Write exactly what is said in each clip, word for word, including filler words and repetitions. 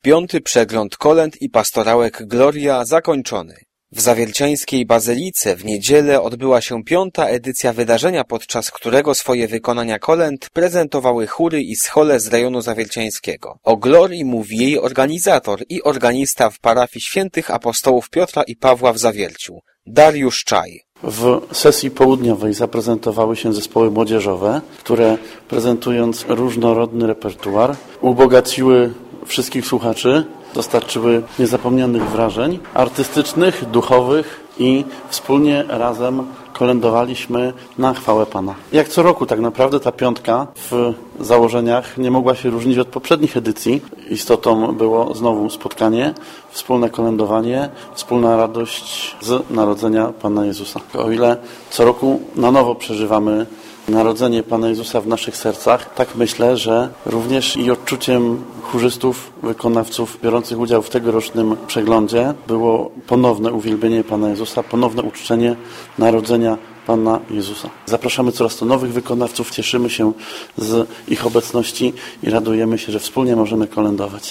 Piąty przegląd kolęd i pastorałek Gloria zakończony. W zawierciańskiej bazylice w niedzielę odbyła się piąta edycja wydarzenia, podczas którego swoje wykonania kolęd prezentowały chóry i schole z rejonu zawierciańskiego. O Glorii mówi jej organizator i organista w parafii świętych apostołów Piotra i Pawła w Zawierciu, Dariusz Czaj. W sesji południowej zaprezentowały się zespoły młodzieżowe, które prezentując różnorodny repertuar ubogaciły wszystkich słuchaczy, dostarczyły niezapomnianych wrażeń artystycznych, duchowych i wspólnie razem kolędowaliśmy na chwałę Pana. Jak co roku tak naprawdę ta piątka w założeniach nie mogła się różnić od poprzednich edycji. Istotą było znowu spotkanie, wspólne kolędowanie, wspólna radość z narodzenia Pana Jezusa. O ile co roku na nowo przeżywamy narodzenie Pana Jezusa w naszych sercach, tak myślę, że również i odczuciem chórzystów, wykonawców biorących udział w tegorocznym przeglądzie było ponowne uwielbienie Pana Jezusa, ponowne uczczenie narodzenia Pana Jezusa. Zapraszamy coraz to nowych wykonawców, cieszymy się z ich obecności i radujemy się, że wspólnie możemy kolędować.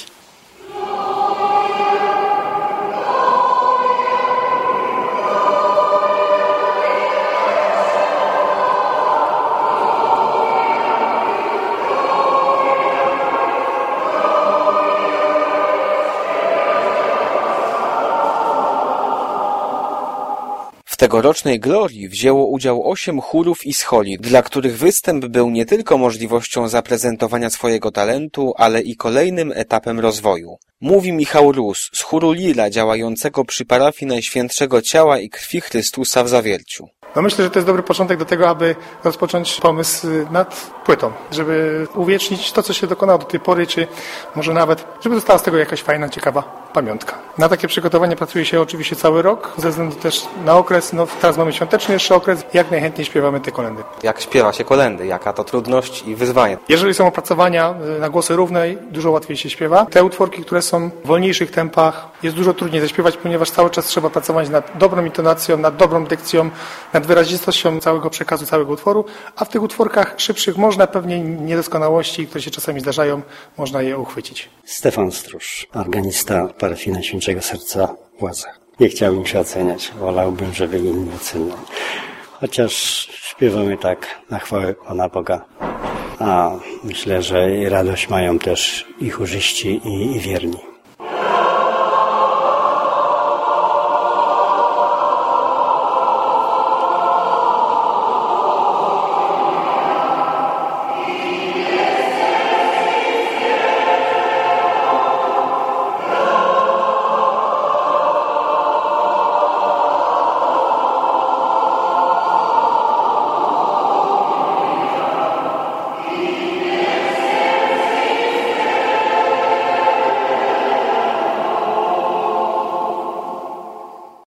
W tegorocznej Glorii wzięło udział osiem chórów i scholi, dla których występ był nie tylko możliwością zaprezentowania swojego talentu, ale i kolejnym etapem rozwoju. Mówi Michał Rus z chóru Lila działającego przy parafii Najświętszego Ciała i Krwi Chrystusa w Zawierciu. No myślę, że to jest dobry początek do tego, aby rozpocząć pomysł nad płytą, żeby uwiecznić to, co się dokonało do tej pory, czy może nawet, żeby została z tego jakaś fajna, ciekawa pamiątka. Na takie przygotowanie pracuje się oczywiście cały rok, ze względu też na okres, no teraz mamy świąteczny jeszcze okres, jak najchętniej śpiewamy te kolędy. Jak śpiewa się kolędy, jaka to trudność i wyzwanie? Jeżeli są opracowania na głosy równe, dużo łatwiej się śpiewa. Te utworki, które są w wolniejszych tempach, jest dużo trudniej zaśpiewać, ponieważ cały czas trzeba pracować nad dobrą intonacją, nad dobrą dykcją, nad wyrazistością całego przekazu, całego utworu, a w tych utworkach szybszych można pewnie niedoskonałości, które się czasami zdarzają, można je uchwycić. Stefan Stróż, organista parafii Najświętszego Serca w Łazach. Nie chciałbym się oceniać, wolałbym, żeby inni oceniali. Chociaż śpiewamy tak na chwałę Pana Boga, a myślę, że radość mają też i chórzyści, i, i wierni.